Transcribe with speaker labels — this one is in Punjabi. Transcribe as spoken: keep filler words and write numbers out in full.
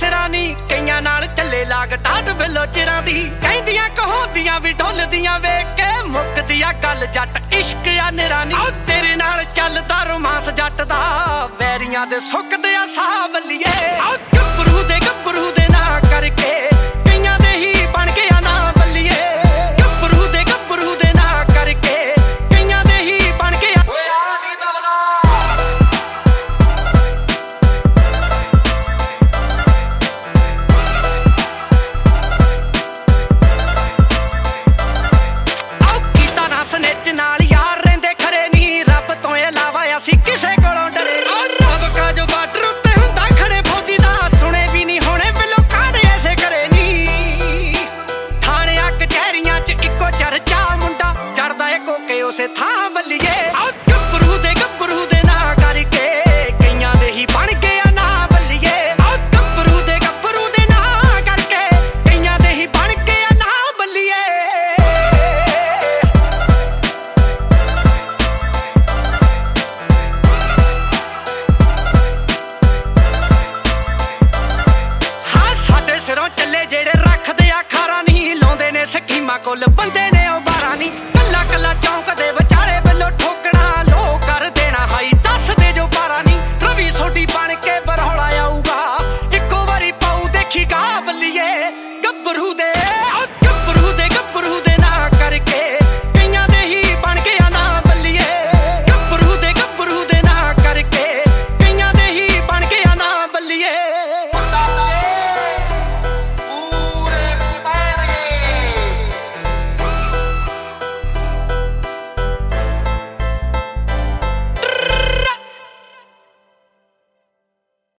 Speaker 1: ਸਿਰਾਂ ਨੀ ਕਈਆਂ ਨਾਲ ਚੱਲੇ ਲਾਗ ਟਾਟ ਬਿੱਲੋ ਚਿਰਾਂ ਦੀ ਕਹਿੰਦੀਆਂ ਕਹੋਂਦੀਆਂ ਵੀ ਢੋਲਦੀਆਂ ਵੇਖ ਕੇ ਮੁੱਕਦੀ ਆ ਗੱਲ ਜੱਟ ਇਸ਼ਕ ਆ ਨਿਰਾਨੀ ਤੇਰੇ ਨਾਲ ਚੱਲਦਾ ਰੋਮਾਂਸ ਜੱਟ ਦਾ ਵੈਰੀਆਂ ਦੇ ਸੁੱਕਦੇ ਆ ਸਾਹ ਬੱਲੀਏ ਗੱਭਰੂ ਦੇ ਗੱਭਰੂ ਦੇ ਨਾਂ ਕਰਕੇ ਕਈਆਂ ਦੇ ਹੀ ਬਣ ਗਿਆ ਨਾ ਬੱਲੀਏ ਗੱਭਰੂ ਦੇ ਗੱਭਰੂ ਦੇ ਨਾਂ ਕਰਕੇ ਕਈਆਂ ਦੇ ਹੀ ਬਣ ਗਿਆ ਓਏ ਆ ਕੀ ਦਬਦਾ ਸਨੇਚ ਨਾਲ ਯਾਰ ਰਹਿੰਦੇ ਖਰੇ ਨੀ ਰੱਬ ਤੋਂ ਇਲਾਵਾ ਅਸੀਂ ਕਿਸੇ ਕੋਲੋਂ ਡਰੇ ਰੱਬ ਕਾ ਜੋ ਬਾਰਡਰ ਉੱਤੇ ਹੁੰਦਾ ਖੜੇ ਫੌਜੀ ਦਾ ਸੁਣੇ ਵੀ ਨਹੀਂ ਹੋਣੇ ਬਿੱਲੋ ਕਾਹਦੇ ਐਸੇ ਕਰੇ ਨੀ ਥਾਣਿਆਂ ਕਚਹਿਰੀਆਂ ਚ ਇੱਕੋ ਚਰਚਾ ਮੁੰਡਾ ਚੜਦਾ ਏ ਕੋਕੇ ਉਸੇ ਥਾਂ ਬੱਲੀਏ ਗੱਭਰੂ ਦੇ ਗੱਭਰੂ ਦੇ ਨਾਂ ਕਰਕੇ ਕਈਆਂ ਦੇ ਹੀ ਬਣ ਗਿਆ ਨਾ ਬੱਲੀਏ ਗੱਭਰੂ ਦੇ ਗੱਭਰੂ ਦੇ ਨਾਂ ਕਰਕੇ ਕਈਆਂ ਦੇ ਹੀ ਬਣ ਗਿਆ ਨਾ ਬੱਲੀਏ ਸਿਰੋਂ ਚੱਲੇ ਜਿਹੜੇ ਰੱਖਦੇ ਆ ਖਾਰਾ ਨਹੀਂ ਲਾਉਂਦੇ ਨੇ ਸਕੀਮਾਂ ਕੋਲ ਬੰਦੇ